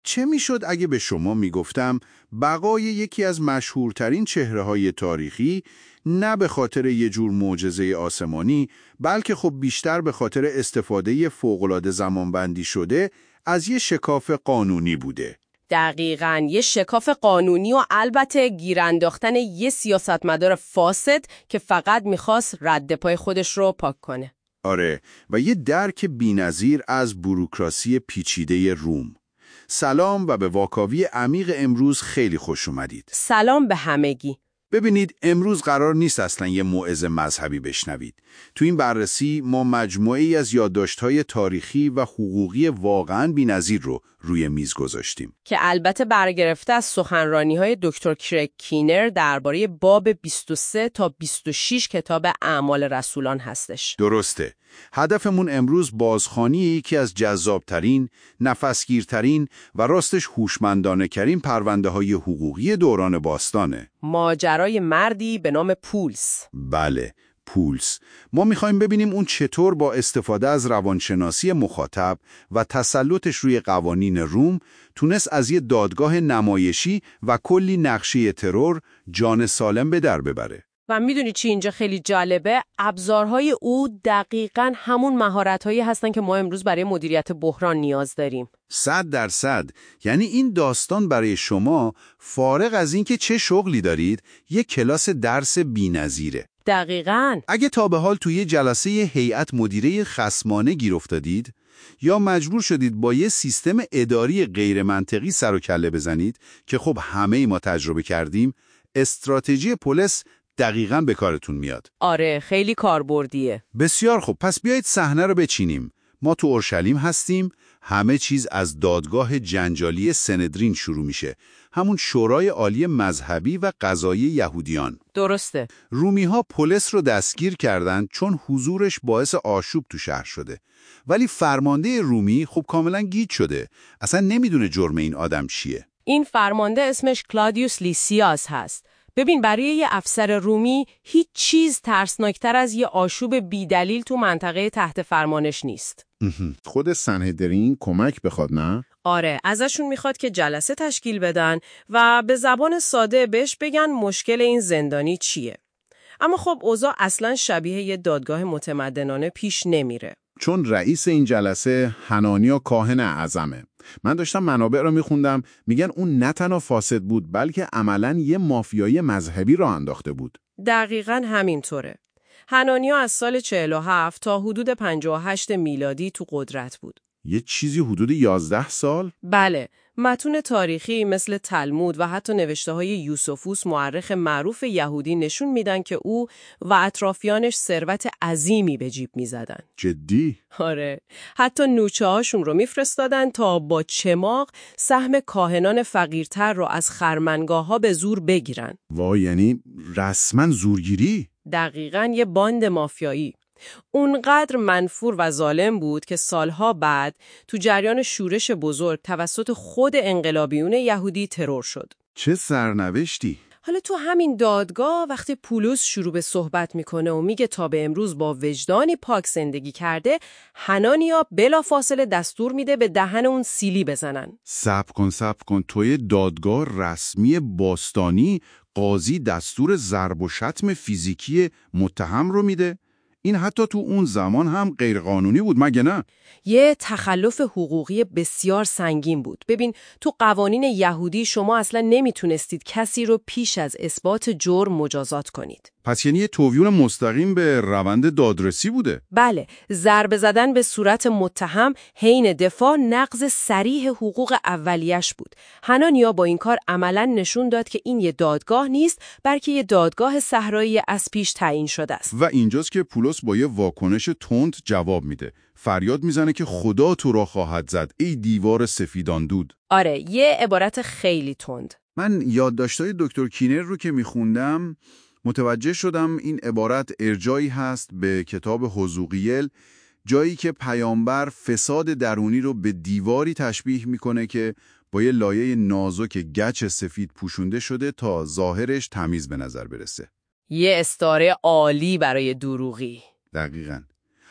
چه میشد اگه به شما میگفتم بقای یکی از مشهورترین چهره‌های تاریخی نه به خاطر یه جور معجزه آسمانی، بلکه خب بیشتر به خاطر استفاده فوق‌العاده زمانبندی شده از یه شکاف قانونی بوده؟ دقیقاً، یه شکاف قانونی و البته گیر انداختن یه سیاستمدار فاسد که فقط میخواست رد پای خودش رو پاک کنه. آره، و یه درک بی‌نظیر از بوروکراسی پیچیده روم. سلام و به واکاوی عمیق امروز خیلی خوش اومدید. سلام به همگی. ببینید، امروز قرار نیست اصلا یه موعظه مذهبی بشنوید. تو این بررسی ما مجموعه‌ای از یادداشت‌های تاریخی و حقوقی واقعاً بی‌نظیر رو روی میز گذاشتیم که البته برگرفته از سخنرانی‌های دکتر کریگ کینر درباره باب 23 تا 26 کتاب اعمال رسولان هستش. درسته. هدفمون امروز بازخوانی یکی از جذابترین، نفسگیرترین و راستش هوشمندانه‌ترین پرونده‌های حقوقی دوران باستانه. ماجرای مردی به نام پولس. بله، پولس. ما میخوایم ببینیم اون چطور با استفاده از روانشناسی مخاطب و تسلطش روی قوانین روم تونست از یه دادگاه نمایشی و کلی نقشه ترور جان سالم به در ببره. و میدونی چی اینجا خیلی جالبه؟ ابزارهای او دقیقاً همون مهارت‌هایی هستن که ما امروز برای مدیریت بحران نیاز داریم. 100%. یعنی این داستان برای شما فارغ از اینکه چه شغلی دارید، یک کلاس درس بی‌نظیره. دقیقاً. اگه تا به حال توی جلسه هیئت مدیره خصمانه گیر افتادید یا مجبور شدید با یه سیستم اداری غیر منطقی سر و کله بزنید که خب همه ما تجربه کردیم، استراتژی پولس دقیقاً به کارتون میاد. آره، خیلی کاربردیه. بسیار خوب، پس بیایید صحنه رو بچینیم. ما تو اورشلیم هستیم، همه چیز از دادگاه جنجالی سندرین شروع میشه، همون شورای عالی مذهبی و قضایی یهودیان. درسته. رومی‌ها پولس رو دستگیر کردن چون حضورش باعث آشوب تو شهر شده. ولی فرمانده رومی خب کاملا گیج شده، اصلا نمیدونه جرم این آدم چیه. این فرمانده اسمش کلادیوس لیسیاس هست. ببین، برای یه افسر رومی هیچ چیز ترسناکتر از یه آشوب بیدلیل تو منطقه تحت فرمانش نیست. خود سنهدرین کمک بخواد، نه؟ آره، ازشون میخواد که جلسه تشکیل بدن و به زبان ساده بهش بگن مشکل این زندانی چیه. اما خب اوضاع اصلا شبیه یه دادگاه متمدنانه پیش نمیره. چون رئیس این جلسه حنانیا کاهن اعظمه. من داشتم منابع رو میخوندم، میگن اون نه تنها فاسد بود بلکه عملاً یه مافیای مذهبی راه انداخته بود. دقیقاً همینطوره. حنانیا از سال 47 تا حدود 58 میلادی تو قدرت بود. یه چیزی حدود 11 سال؟ بله، متون تاریخی مثل تلمود و حتی نوشته‌های یوسفوس مورخ معروف یهودی نشون میدن که او و اطرافیانش ثروت عظیمی به جیب میزدن. جدی؟ آره، حتی نوچه‌هاشون رو میفرستادن تا با چماق سهم کاهنان فقیرتر رو از خرمنگاه‌ها به زور بگیرن. وای، یعنی رسما زورگیری؟ دقیقاً یه باند مافیایی. اونقدر منفور و ظالم بود که سالها بعد تو جریان شورش بزرگ توسط خود انقلابیون یهودی ترور شد. چه سرنوشتی؟ حالا تو همین دادگاه وقتی پولس شروع به صحبت میکنه و میگه تا به امروز با وجدانی پاک زندگی کرده، حنانیا بلافاصله دستور میده به دهن اون سیلی بزنن. صبر کن، توی دادگاه رسمی باستانی قاضی دستور ضرب و شتم فیزیکی متهم رو میده؟ این حتی تو اون زمان هم غیرقانونی بود، مگه نه؟ یه تخلف حقوقی بسیار سنگین بود. ببین، تو قوانین یهودی شما اصلا نمیتونستید کسی رو پیش از اثبات جرم مجازات کنید. پس یعنی یه تویون مستقیم به روند دادرسی بوده؟ بله، ضربه زدن به صورت متهم حین دفاع نقض صریح حقوق اولیش بود. حنانیا با این کار عملاً نشون داد که این یه دادگاه نیست، بلکه یه دادگاه صحرایی از پیش تعیین شده است. و اینجاست که پولس با یه واکنش تند جواب میده. فریاد میزنه که خدا تو را خواهد زد، ای دیوار سفیدان دود. آره، یه عبارت خیلی تند. من یادداشت‌های دکتر کینر رو که میخوندم متوجه شدم این عبارت ارجایی هست به کتاب حزقیل، جایی که پیامبر فساد درونی رو به دیواری تشبیه میکنه که با یه لایه نازک گچ سفید پوشونده شده تا ظاهرش تمیز به نظر برسه. یه استعاره عالی برای دروغی. دقیقاً.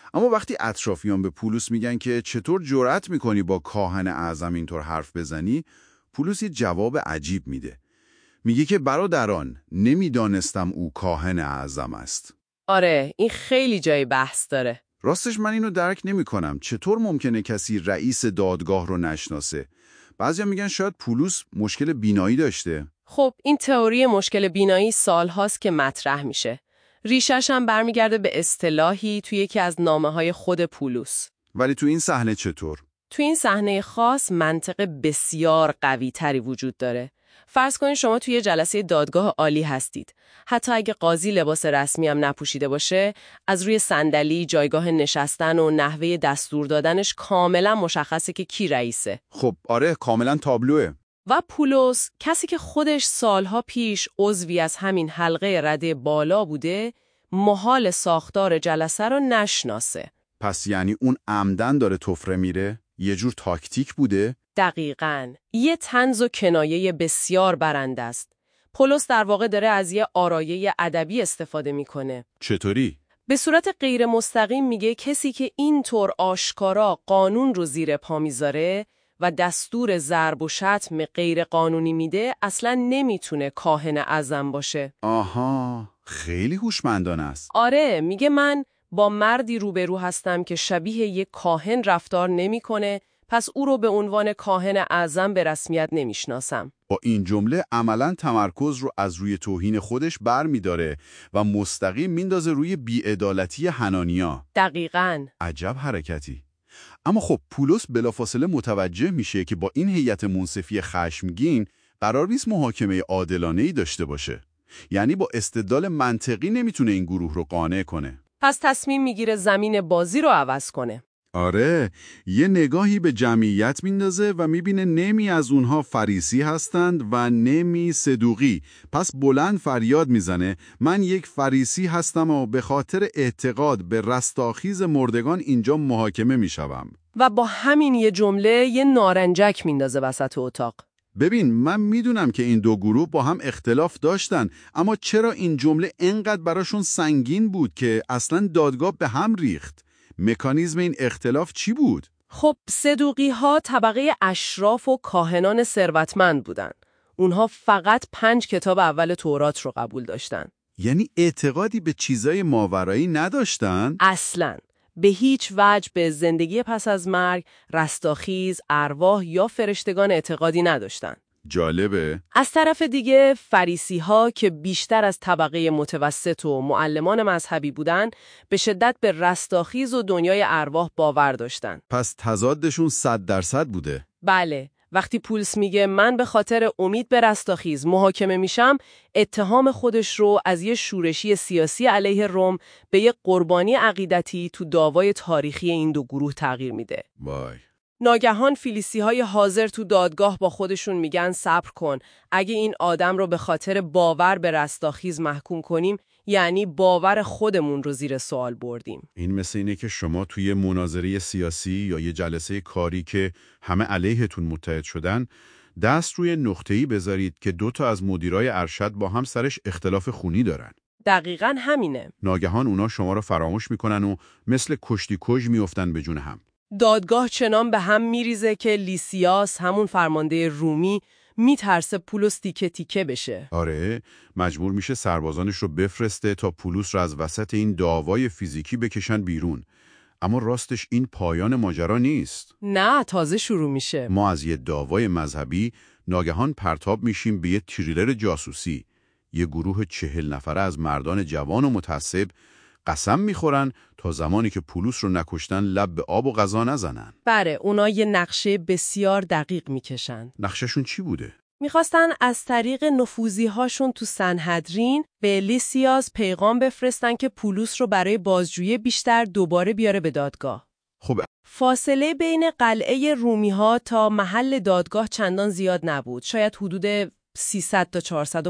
اما وقتی اطرافیان به پولس میگن که چطور جرأت میکنی با کاهن اعظم اینطور حرف بزنی، پولس یه جواب عجیب میده. میگه که برادران، نمیدانستم او کاهن اعظم است. آره، این خیلی جای بحث داره. راستش من اینو درک نمیکنم. چطور ممکنه کسی رئیس دادگاه رو نشناسه؟ بعضیا میگن شاید پولس مشکل بینایی داشته. خب این تئوری مشکل بینایی سالهاست که مطرح میشه. ریشش هم برمیگرده به اصطلاحی توی یکی از نامه‌های خود پولس. ولی تو این صحنه چطور؟ تو این صحنه خاص منطق بسیار قوی تری وجود داره. فرض کنید شما توی جلسه دادگاه عالی هستید. حتی اگه قاضی لباس رسمی هم نپوشیده باشه، از روی صندلی، جایگاه نشستن و نحوه دستور دادنش کاملا مشخصه که کی رئیسه. خب آره، کاملا تابلوه. و پولس، کسی که خودش سالها پیش عضوی از همین حلقه رده بالا بوده، محال ساختار جلسه رو نشناسه. پس یعنی اون عمدن داره تفره میره؟ یه جور تاکتیک بوده؟ دقیقاً. یه طنز و کنایه بسیار برنده است. پولس در واقع داره از یه آرایه ادبی استفاده میکنه. چطوری؟ به صورت غیر مستقیم میگه کسی که اینطور آشکارا قانون رو زیر پا میذاره و دستور ضرب و شتم غیر قانونی میده، اصلاً نمیتونه کاهن اعظم باشه. آها، خیلی هوشمندانه است. آره، میگه من با مردی روبرو هستم که شبیه یک کاهن رفتار نمیکنه، پس او رو به عنوان کاهن اعظم به رسمیت نمیشناسم. با این جمله عملاً تمرکز رو از روی توهین خودش بر می‌داره و مستقیم میندازه روی بی‌عدالتی حنانیا. دقیقاً. عجب حرکتی. اما خب پولس بلافاصله متوجه میشه که با این هیئت منصفی خشمگین قرار نیست محاکمه عادلانه‌ای داشته باشه. یعنی با استدلال منطقی نمیتونه این گروه رو قانع کنه. پس تصمیم میگیره زمین بازی رو عوض کنه. آره، یه نگاهی به جمعیت میندازه و میبینه نمی از اونها فریسی هستند و نمی صدوقی. پس بلند فریاد میزنه من یک فریسی هستم و به خاطر اعتقاد به رستاخیز مردگان اینجا محاکمه میشوم. و با همین یه جمله یه نارنجک میندازه وسط اتاق. ببین، من میدونم که این دو گروه با هم اختلاف داشتن، اما چرا این جمله انقدر براشون سنگین بود که اصلاً دادگاه به هم ریخت؟ مکانیزم این اختلاف چی بود؟ خب صدوقی‌ها طبقه اشراف و کاهنان ثروتمند بودن. اونها فقط 5 کتاب اول تورات رو قبول داشتن. یعنی اعتقادی به چیزای ماورایی نداشتن؟ اصلاً. به هیچ وجه به زندگی پس از مرگ، رستاخیز، ارواح یا فرشتگان اعتقادی نداشتن. جالبه. از طرف دیگه فریسی‌ها که بیشتر از طبقه متوسط و معلمان مذهبی بودن، به شدت به رستاخیز و دنیای ارواح باور داشتن. پس تضادشون 100% بوده. بله، وقتی پولس میگه من به خاطر امید به رستاخیز محاکمه میشم، اتهام خودش رو از یه شورشی سیاسی علیه روم به یه قربانی عقیدتی تو دعوای تاریخی این دو گروه تغییر میده. وای. ناگهان فیلیسی‌های حاضر تو دادگاه با خودشون میگن صبر کن، اگه این آدم رو به خاطر باور به رستاخیز محکوم کنیم، یعنی باور خودمون رو زیر سوال بردیم. این مثل اینه که شما توی مناظره سیاسی یا یه جلسه کاری که همه علیهتون متحد شدن، دست روی نقطه‌ای بذارید که 2 تا از مدیرای ارشد با هم سرش اختلاف خونی دارن. دقیقاً همینه. ناگهان اونا شما رو فراموش میکنن و مثل کشتی کج میافتن به جون هم. دادگاه چنان به هم میریزه که لیسیاس، همون فرمانده رومی، میترسه پولس تیکه تیکه بشه. آره، مجبور میشه سربازانش رو بفرسته تا پولس رو از وسط این دعوای فیزیکی بکشن بیرون. اما راستش این پایان ماجرا نیست. نه، تازه شروع میشه. ما از یه دعوای مذهبی ناگهان پرتاب میشیم به یه تریلر جاسوسی. یه گروه 40 نفره از مردان جوان و متعصب قسم میخورن تا زمانی که پولس رو نکشتن لب به آب و غذا نزنن. بله، اونا یه نقشه بسیار دقیق میکشن. نقشهشون چی بوده؟ میخواستن از طریق نفوذی‌هاشون تو سنهدرین به لیسیاس پیغام بفرستن که پولس رو برای بازجویی بیشتر دوباره بیاره به دادگاه. خب فاصله بین قلعه رومی‌ها تا محل دادگاه چندان زیاد نبود، شاید حدود 300 تا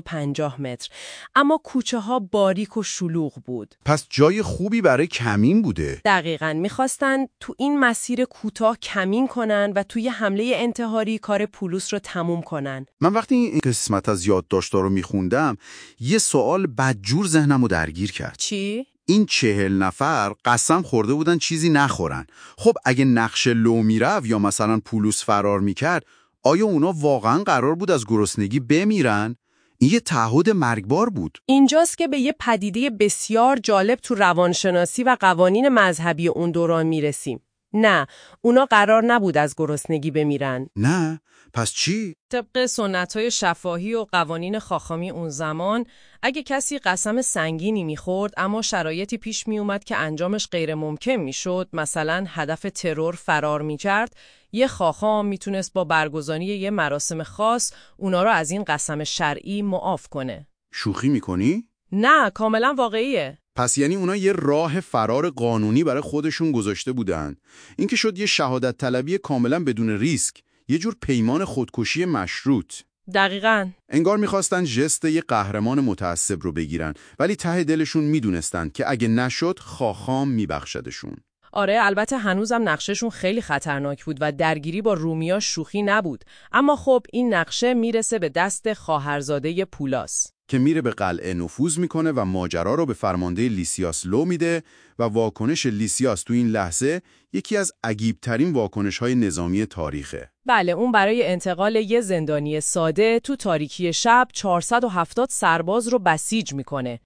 450 متر، اما کوچه ها باریک و شلوغ بود. پس جای خوبی برای کمین بوده. دقیقاً، میخواستن تو این مسیر کوتاه کمین کنن و توی حمله انتحاری کار پولس رو تموم کنن. من وقتی این قسمت از یادداشت‌ها رو میخوندم، یه سوال بدجور ذهنمو درگیر کرد. چی؟ این 40 نفر قسم خورده بودن چیزی نخورن. خب اگه نقش لو میرفت یا مثلا پولس فرار میکرد، آیا اونا واقعا قرار بود از گرسنگی بمیرن؟ این یه تعهد مرگبار بود. اینجاست که به یه پدیده بسیار جالب تو روانشناسی و قوانین مذهبی اون دوران میرسیم. نه، اونا قرار نبود از گرسنگی بمیرن. نه، پس چی؟ طبق سنت‌های شفاهی و قوانین خاخامی اون زمان، اگه کسی قسم سنگینی می‌خورد اما شرایطی پیش می‌اومد که انجامش غیر ممکن می‌شد، مثلا هدف ترور فرار می‌کرد، یه خاخام میتونست با برگزاری یه مراسم خاص اونا رو از این قسم شرعی معاف کنه. شوخی می‌کنی؟ نه، کاملا واقعیه. پس یعنی اونا یه راه فرار قانونی برای خودشون گذاشته بودن. این که شد یه شهادت طلبی کاملا بدون ریسک، یه جور پیمان خودکشی مشروط. دقیقاً. انگار میخواستن ژست یه قهرمان متعصب رو بگیرن، ولی ته دلشون میدونستن که اگه نشد خاخام میبخشدشون. آره، البته هنوزم نقشهشون خیلی خطرناک بود و درگیری با رومیا شوخی نبود. اما خب این نقشه میرسه به دست خواهرزاده پولاس که میره به قلعه نفوذ میکنه و ماجرا رو به فرمانده لیسیاس لو میده و واکنش لیسیاس تو این لحظه یکی از عجیب‌ترین واکنش‌های نظامی تاریخه. بله، اون برای انتقال یه زندانی ساده تو تاریکی شب 470 سرباز رو بسیج میکنه.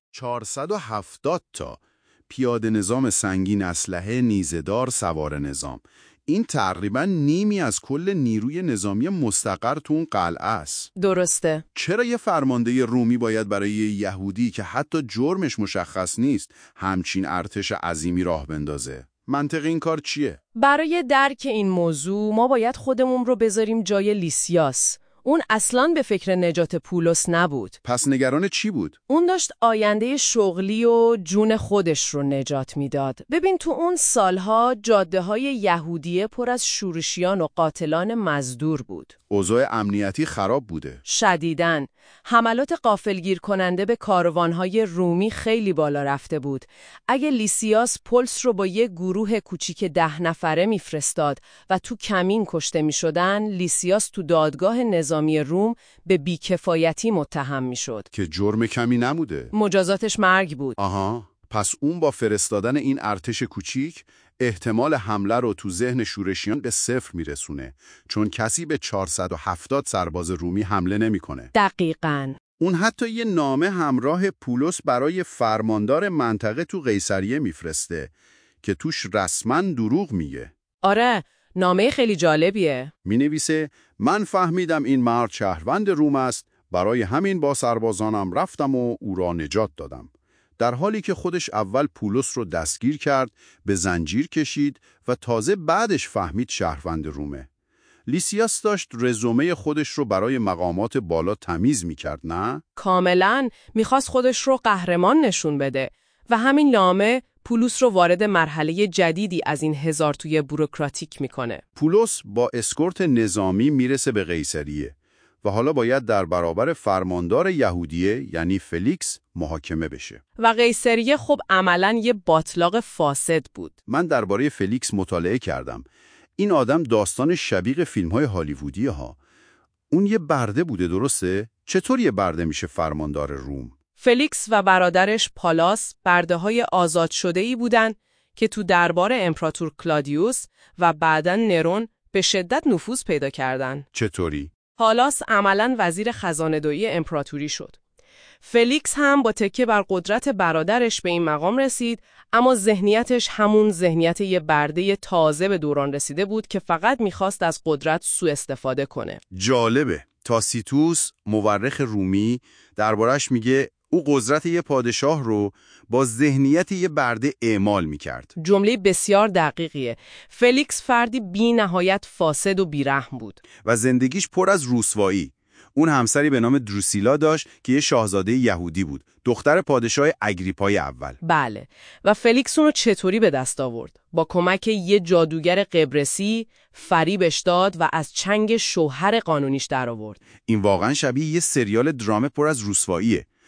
470 تا پیاده نظام سنگین اسلحه نیزه‌دار سوار نظام. این تقریباً نیمی از کل نیروی نظامی مستقر تو اون قلعه است. درسته. چرا یه فرمانده رومی باید برای یه یهودی که حتی جرمش مشخص نیست همچین ارتش عظیمی راه بندازه؟ منطق این کار چیه؟ برای درک این موضوع ما باید خودمون رو بذاریم جای لیسیاس. اون اصلاً به فکر نجات پولس نبود. پس نگران چی بود؟ اون داشت آینده شغلی و جون خودش رو نجات میداد. ببین تو اون سالها جاده‌های یهودیه پر از شورشیان و قاتلان مزدور بود. اوضاع امنیتی خراب بوده. شدیداً. حملات غافلگیر کننده به کاروانهای رومی خیلی بالا رفته بود. اگه لیسیاس پولس رو با یه گروه کوچیک 10 نفره میفرستاد و تو کمین کشته میشدن، لیسیاس تو دادگاه نظامی روم به بیکفایتی متهم میشد. که جرم کمی نبوده. مجازاتش مرگ بود. آها، پس اون با فرستادن این ارتش کوچیک احتمال حمله رو تو ذهن شورشیان به 0 میرسونه، چون کسی به 470 سرباز رومی حمله نمیکنه. دقیقاً. اون حتی یه نامه همراه پولس برای فرماندار منطقه تو قیصریه میفرسته که توش رسما دروغ میگه. آره، نامه خیلی جالبیه. مینویسه من فهمیدم این مرد شهروند روم است، برای همین با سربازانم رفتم و او را نجات دادم. در حالی که خودش اول پولس رو دستگیر کرد، به زنجیر کشید و تازه بعدش فهمید شهروند رومه. لیسیاس داشت رزومه خودش رو برای مقامات بالا تمیز میکرد، نه؟ کاملاً میخواست خودش رو قهرمان نشون بده و همین نامه پولس رو وارد مرحله جدیدی از این هزارتوی بوروکراتیک میکنه. پولس با اسکورت نظامی میرسه به قیصریه و حالا باید در برابر فرماندار یهودیه یعنی فلیکس محاکمه بشه. و قیصریه خب عملاً یه باطلاق فاسد بود. من درباره فلیکس مطالعه کردم. این آدم داستان شبیه فیلم‌های هالیوودیه ها. اون یه برده بوده، درسته؟ چطور یه برده میشه فرماندار روم؟ فلیکس و برادرش پالاس برده‌های آزاد شده‌ای بودن که تو دربار امپراتور کلادیوس و بعداً نرون به شدت نفوذ پیدا کردن. چطوری؟ پالاس عملاً وزیر خزانه‌داری امپراتوری شد. فلیکس هم با تکیه بر قدرت برادرش به این مقام رسید، اما ذهنیتش همون ذهنیت یه برده تازه به دوران رسیده بود که فقط میخواست از قدرت سوء استفاده کنه. جالبه. تاسیتوس مورخ رومی دربارش میگه او قدرت یه پادشاه رو با ذهنیت یه برده اعمال میکرد. جمله بسیار دقیقیه. فلیکس فردی بی نهایت فاسد و بیرحم بود. و زندگیش پر از رسوایی. اون همسری به نام دروسیلا داشت که یه شاهزاده یهودی بود، دختر پادشاه اگریپای اول. بله. و فلیکس اونو چطوری به دست آورد؟ با کمک یه جادوگر قبرسی فریبش داد و از چنگ شوهر قانونیش در آورد. این واقعا شبیه یه سریال درام پر از رسواییه.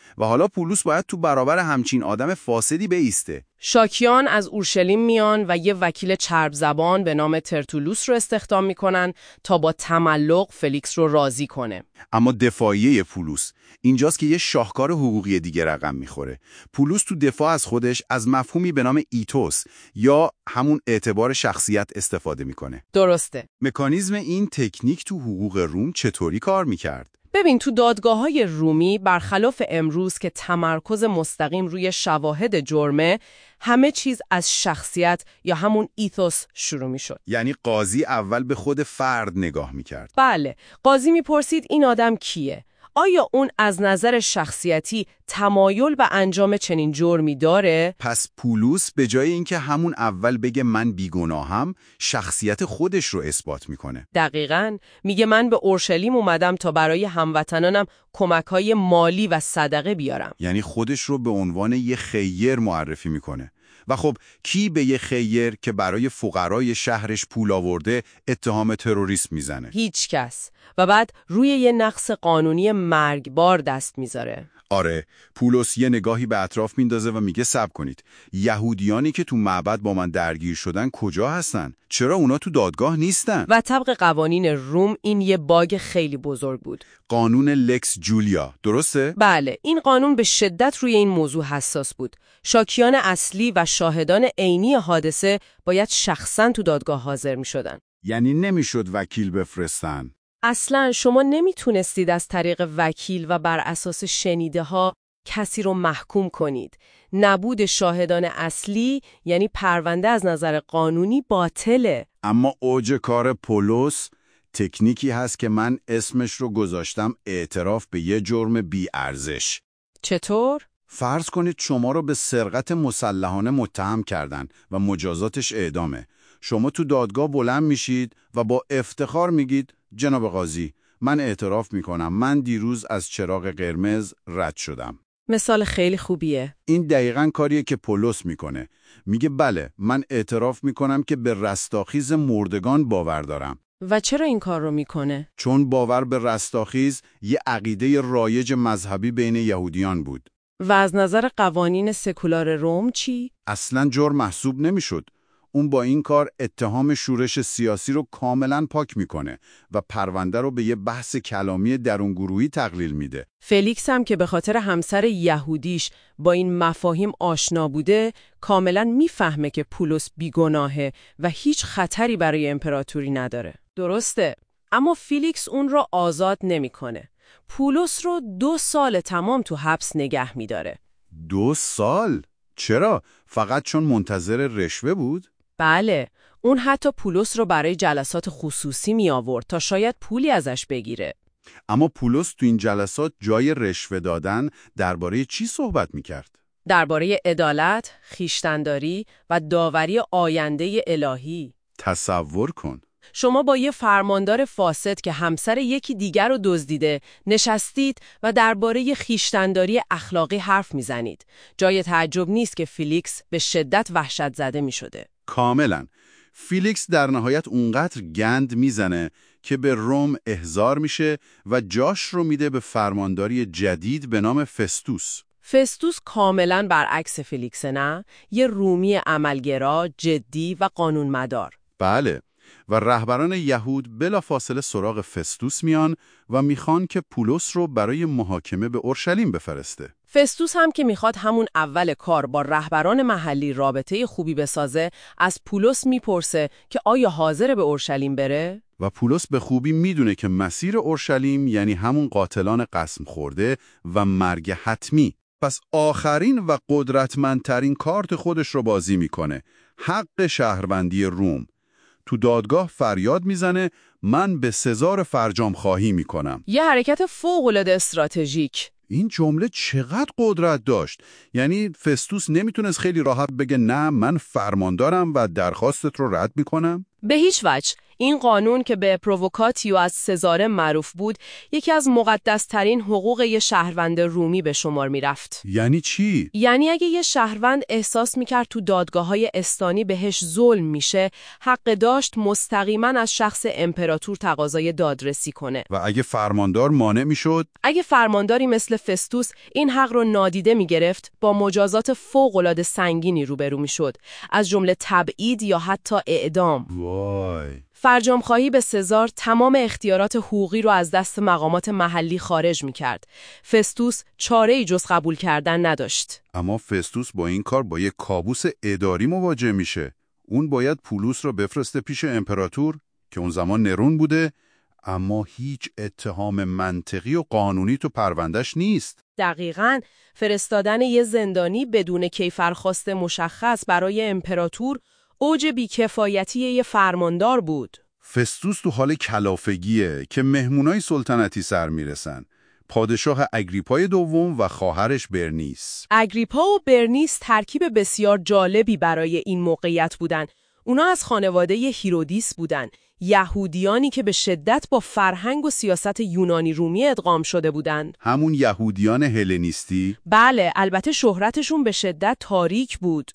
و حالا پولس باید تو برابر همچین آدم فاسدی بایسته. شاکیان از اورشلیم میان و یه وکیل چرب زبان به نام ترتولوس رو استخدام میکنن تا با تملق فلیکس رو راضی کنه. اما دفاعیه پولس اینجاست که یه شاهکار حقوقی دیگه رقم میخوره. پولس تو دفاع از خودش از مفهومی به نام ایتوس یا همون اعتبار شخصیت استفاده میکنه. درسته. مکانیزم این تکنیک تو حقوق روم چطوری کار میکرد؟ ببین تو دادگاه‌های رومی برخلاف امروز که تمرکز مستقیم روی شواهد جرمه، همه چیز از شخصیت یا همون ایتوس شروع می‌شد. یعنی قاضی اول به خود فرد نگاه می‌کرد. بله، قاضی می‌پرسید این آدم کیه؟ آیا اون از نظر شخصیتی تمایل به انجام چنین جرمی داره؟ پس پولس به جای اینکه همون اول بگه من بیگناهم، شخصیت خودش رو اثبات میکنه. دقیقاً، میگه من به اورشلیم اومدم تا برای هموطنانم کمک‌های مالی و صدقه بیارم. یعنی خودش رو به عنوان یه خیر معرفی میکنه. و خب کی به یه خیر که برای فقرای شهرش پول آورده اتهام تروریسم میزنه؟ هیچ کس. و بعد روی یه نقص قانونی مرگبار دست میذاره. آره، پولس یه نگاهی به اطراف میندازه و میگه صبر کنید. یهودیانی که تو معبد با من درگیر شدن کجا هستن؟ چرا اونا تو دادگاه نیستن؟ و طبق قوانین روم این یه باگ خیلی بزرگ بود. قانون لکس جولیا، درسته؟ بله، این قانون به شدت روی این موضوع حساس بود. شاکیان اصلی و شاهدان عینی حادثه باید شخصاً تو دادگاه حاضر میشدن. یعنی نمیشد وکیل بفرستن. اصلاً شما نمیتونستید از طریق وکیل و بر اساس شنیده ها کسی رو محکوم کنید. نبود شاهدان اصلی یعنی پرونده از نظر قانونی باطله. اما اوج کار پولس تکنیکی هست که من اسمش رو گذاشتم اعتراف به یه جرم بی ارزش. چطور؟ فرض کنید شما رو به سرقت مسلحانه متهم کردن و مجازاتش اعدامه. شما تو دادگاه بلند میشید و با افتخار میگید جناب قاضی، من اعتراف میکنم من دیروز از چراغ قرمز رد شدم. مثال خیلی خوبیه. این دقیقاً کاریه که پولس میکنه. میگه بله، من اعتراف میکنم که به رستاخیز مردگان باور دارم. و چرا این کار رو میکنه؟ چون باور به رستاخیز یه عقیده رایج مذهبی بین یهودیان بود. و از نظر قوانین سکولار روم چی؟ اصلاً جرم محسوب نمیشد. اون با این کار اتهام شورش سیاسی رو کاملاً پاک میکنه و پرونده رو به یه بحث کلامی درونگروهی تقلیل میده. فلیکس هم که به خاطر همسر یهودیش با این مفاهیم آشنا بوده، کاملاً میفهمه که پولس بیگناهه و هیچ خطری برای امپراتوری نداره. درسته، اما فیلیکس اون رو آزاد نمیکنه. پولس رو 2 سال تمام تو حبس نگه میداره. 2 سال؟ چرا؟ فقط چون منتظر رشوه بود؟ بله، اون حتی پولس رو برای جلسات خصوصی می آورد تا شاید پولی ازش بگیره. اما پولس تو این جلسات جای رشوه دادن درباره چی صحبت میکرد؟ درباره عدالت، خویشتن‌داری و داوری آینده الهی. تصور کن. شما با یه فرماندار فاسد که همسر یکی دیگر رو دزدیده نشستید و درباره خویشتن‌داری اخلاقی حرف میزنید. جای تعجب نیست که فیلیکس به شدت وحشت زده میشده. کاملا. فیلیکس در نهایت اونقدر گند میزنه که به روم احضار میشه و جاش رو میده به فرمانداری جدید به نام فستوس. فستوس کاملا برعکس فیلیکس، نه؟ یه رومی عملگرا، جدی و قانونمدار. بله. و رهبران یهود بلافاصله سراغ فستوس میان و میخوان که پولس رو برای محاکمه به اورشلیم بفرسته. فستوس هم که میخواد همون اول کار با رهبران محلی رابطه خوبی بسازه، از پولس میپرسه که آیا حاضر به اورشلیم بره؟ و پولس به خوبی میدونه که مسیر اورشلیم یعنی همون قاتلان قسم خورده و مرگ حتمی. پس آخرین و قدرتمندترین کارت خودش رو بازی میکنه. حق شهروندی روم. تو دادگاه فریاد میزنه من به سزار فرجام خواهی میکنم. یه حرکت فوق‌العاده استراتژیک. این جمله چقدر قدرت داشت. یعنی فستوس نمیتونست خیلی راحت بگه نه من فرماندارم و درخواستت رو رد میکنم؟ به هیچ وجه. این قانون که به پرووکاتیو از سزارم معروف بود، یکی از مقدس‌ترین حقوق یه شهروند رومی به شمار می‌رفت. یعنی چی؟ یعنی اگه یه شهروند احساس می‌کرد تو دادگاه‌های استانی بهش ظلم میشه، حق داشت مستقیما از شخص امپراتور تقاضای دادرسی کنه. و اگه فرماندار مانع میشد؟ اگه فرمانداری مثل فستوس این حق رو نادیده می‌گرفت، با مجازات فوق‌العاده سنگینی روبرو می‌شد، از جمله تبعید یا حتی اعدام. وای. فرجام‌خواهی به سزار تمام اختیارات حقوقی رو از دست مقامات محلی خارج می‌کرد. فستوس چاره‌ای جز قبول کردن نداشت. اما فستوس با این کار با یک کابوس اداری مواجه میشه. اون باید پولس رو بفرسته پیش امپراتور که اون زمان نرون بوده، اما هیچ اتهام منطقی و قانونی تو پروندهش نیست. دقیقاً، فرستادن یه زندانی بدون کیفرخواست مشخص برای امپراتور اوج بیکفایتی یه فرماندار بود. فستوس تو حال کلافگیه که مهمونای سلطنتی سر میرسن. پادشاه اگریپای دوم و خواهرش برنیس. اگریپا و برنیس ترکیب بسیار جالبی برای این موقعیت بودن. اونا از خانواده هیرودیس بودن، یهودیانی که به شدت با فرهنگ و سیاست یونانی رومی ادغام شده بودند. همون یهودیان هلنیستی؟ بله، البته شهرتشون به شدت تاریک بود.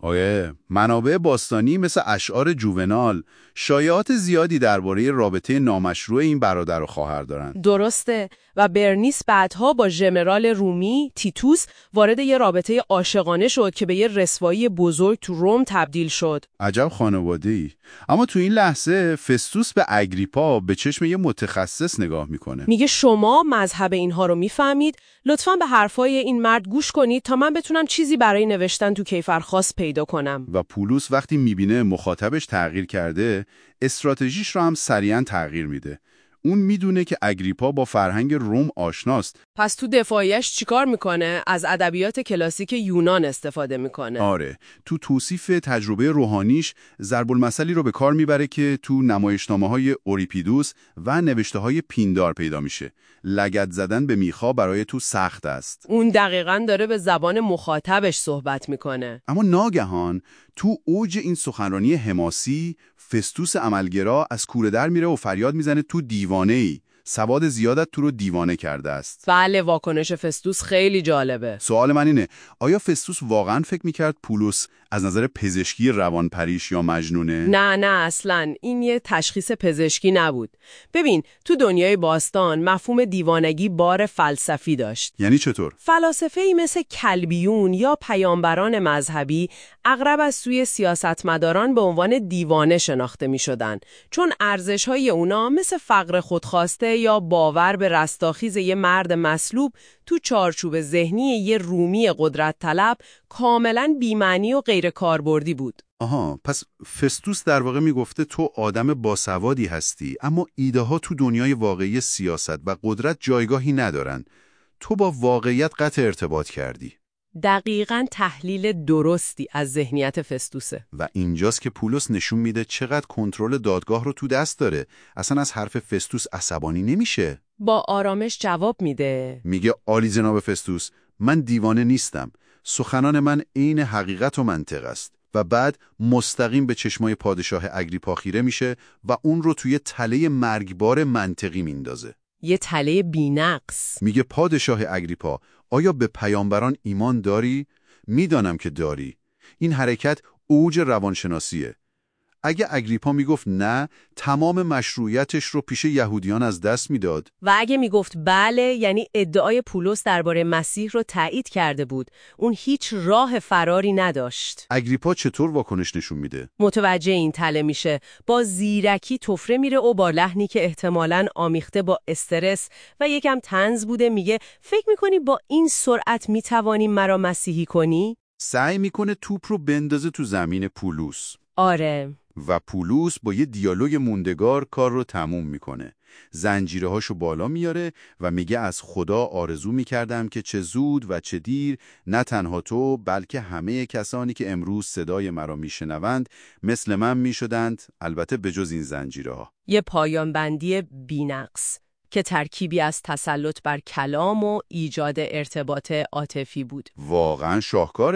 منابع باستانی مثل اشعار جوونال شایعات زیادی درباره رابطه نامشروع این برادر و خواهر دارن. درسته، و برنیس بعدها با ژنرال رومی تیتوس وارد یه رابطه عاشقانه شد که به یه رسوایی بزرگ تو روم تبدیل شد. عجب خانواده‌ای. اما تو این لحظه فستوس به اگریپا به چشم یه متخصص نگاه میکنه. میگه شما مذهب اینها رو میفهمید، لطفاً به حرفای این مرد گوش کنید تا من بتونم چیزی برای نوشتن تو کیفرخواست پیدا کنم. و پولس وقتی میبینه مخاطبش تغییر کرده، استراتژیش رو هم سریعاً تغییر میده. اون میدونه که اگریپا با فرهنگ روم آشناست. پس تو دفاعیش چیکار میکنه؟ از ادبیات کلاسیک یونان استفاده میکنه. آره، تو توصیف تجربه روحانیش ضرب المثلی رو به کار میبره که تو نمایشنامه‌های اوریپیدوس و نوشته‌های پیندار پیدا میشه. لگد زدن به میخا برای تو سخت است. اون دقیقاً داره به زبان مخاطبش صحبت میکنه. اما ناگهان تو اوج این سخنرانی حماسی، فستوس عملگرا از کوره در میره و فریاد میزنه تو دیوانه‌ای. سواد زیادت تو رو دیوانه کرده است. بله، واکنش فستوس خیلی جالبه. سوال من اینه، آیا فستوس واقعا فکر میکرد پولس از نظر پزشکی روانپریش یا مجنونه؟ نه اصلاً، این یه تشخیص پزشکی نبود. ببین، تو دنیای باستان مفهوم دیوانگی بار فلسفی داشت. یعنی چطور؟ فلاسفه‌ای مثل کلبیون یا پیامبران مذهبی اغلب از سوی سیاستمداران به عنوان دیوانه شناخته می‌شدن، چون ارزش‌های اونا مثل فقر خودخواسته یا باور به رستاخیز یه مرد مصلوب تو چارچوب ذهنی یه رومی قدرت طلب کاملاً بی‌معنی و غیر کاربردی بود. آها، پس فستوس در واقع میگفته تو آدم باسوادی هستی، اما ایده ها تو دنیای واقعی سیاست و قدرت جایگاهی ندارن. تو با واقعیت قطع ارتباط کردی. دقیقاً تحلیل درستی از ذهنیت فستوسه. و اینجاست که پولس نشون میده چقدر کنترل دادگاه رو تو دست داره. اصلا از حرف فستوس عصبانی نمیشه. با آرامش جواب میده. میگه عالی جناب فستوس، من دیوانه نیستم. سخنان من عین حقیقت و منطق است. و بعد مستقیم به چشمای پادشاه اگریپا خیره میشه و اون رو توی تله مرگبار منطقی میندازه. یه تله بی‌نقص. میگه پادشاه اگریپا، آیا به پیامبران ایمان داری؟ میدانم که داری. این حرکت اوج روانشناسیه. اگه اگریپا میگفت نه، تمام مشروعیتش رو پیش یهودیان از دست میداد. و اگه میگفت بله، یعنی ادعای پولس درباره مسیح رو تایید کرده بود. اون هیچ راه فراری نداشت. اگریپا چطور واکنش نشون میده؟ متوجه این تله میشه. با زیرکی طفره میره و با لحنی که احتمالاً آمیخته با استرس و یکم طنز بوده میگه فکر میکنی با این سرعت میتوانی مرا مسیحی کنی؟ سعی میکنه توپ رو بندازه تو زمین پولس. آره. و پولس با یه دیالوگ موندگار کار رو تموم میکنه. زنجیره هاشو بالا میاره و میگه از خدا آرزو میکردم که چه زود و چه دیر نه تنها تو بلکه همه کسانی که امروز صدای مرا میشنوند مثل من میشدند، البته بجز این زنجیره ها. یه پایان بندی بی‌نقص که ترکیبی از تسلط بر کلام و ایجاد ارتباط عاطفی بود. واقعا شاهکاره.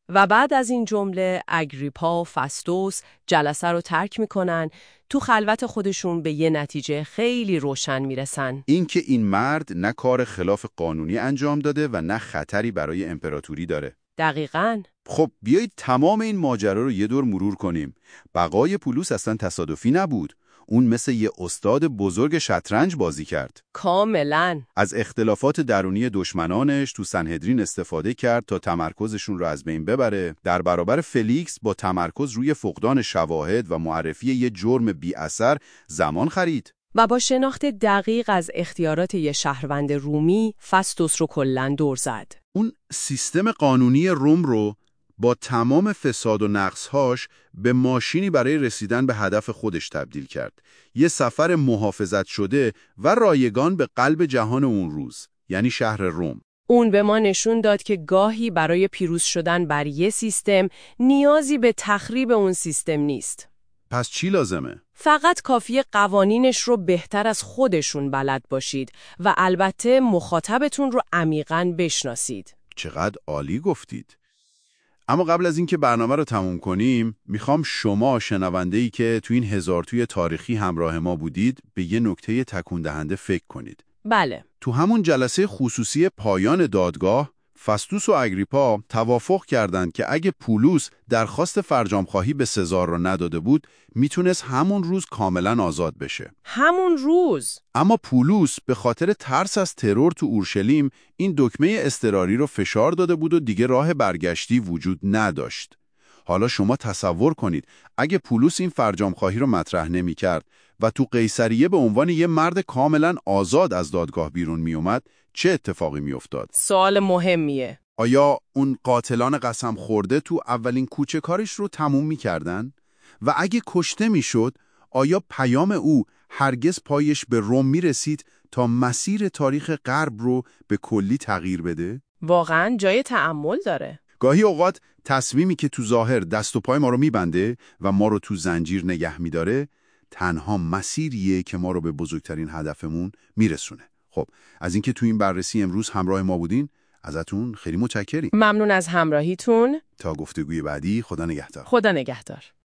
و بعد از این جمله اگریپا و فستوس جلسه رو ترک میکنن، تو خلوت خودشون به یه نتیجه خیلی روشن میرسن. اینکه این مرد نه کار خلاف قانونی انجام داده و نه خطری برای امپراتوری داره. دقیقاً. خب بیایید تمام این ماجرا رو یه دور مرور کنیم. بقای پولوس اصلا تصادفی نبود. اون مثل یه استاد بزرگ شطرنج بازی کرد. کاملاً. از اختلافات درونی دشمنانش تو سنهدرین استفاده کرد تا تمرکزشون رو از بین ببره. در برابر فلیکس با تمرکز روی فقدان شواهد و معرفی یه جرم بی اثر زمان خرید. و با شناخت دقیق از اختیارات یه شهروند رومی، فستوس رو کلاً دور زد. اون سیستم قانونی روم رو با تمام فساد و نقصهاش به ماشینی برای رسیدن به هدف خودش تبدیل کرد. یه سفر محافظت شده و رایگان به قلب جهان اون روز، یعنی شهر روم. اون به ما نشون داد که گاهی برای پیروز شدن بر یه سیستم نیازی به تخریب اون سیستم نیست. پس چی لازمه؟ فقط کافیه قوانینش رو بهتر از خودشون بلد باشید و البته مخاطبتون رو عمیقاً بشناسید. چقدر عالی گفتید. اما قبل از اینکه برنامه رو تموم کنیم، میخوام شما شنونده‌ای که تو این هزار توی تاریخی همراه ما بودید به یه نکته تکون دهنده فکر کنید. بله. تو همون جلسه خصوصی پایان دادگاه، فستوس و اگریپا توافق کردند که اگه پولوس درخواست فرجام‌خواهی به سزار رو نداده بود، میتونست همون روز کاملا آزاد بشه. همون روز؟ اما پولوس به خاطر ترس از ترور تو اورشلیم این دکمه اضطراری رو فشار داده بود و دیگه راه برگشتی وجود نداشت. حالا شما تصور کنید اگه پولوس این فرجام‌خواهی رو مطرح نمی‌کرد و تو قیصریه به عنوان یه مرد کاملا آزاد از دادگاه بیرون میومد، چه اتفاقی میافتاد؟ سوال مهمیه. آیا اون قاتلان قسم خورده تو اولین کوچه کارش رو تموم می‌کردن؟ و اگه کشته میشد، آیا پیام او هرگز پایش به روم میرسید تا مسیر تاریخ غرب رو به کلی تغییر بده؟ واقعاً جای تأمل داره. گاهی اوقات تصمیمی که تو ظاهر دست و پای ما رو میبنده و ما رو تو زنجیر نگه میداره، تنها مسیریه که ما رو به بزرگترین هدفمون میرسونه. خب، از اینکه تو این بررسی امروز همراه ما بودین، ازتون خیلی متشکریم. ممنون از همراهیتون. تا گفتگوی بعدی، خدا نگهدار. خدا نگهدار.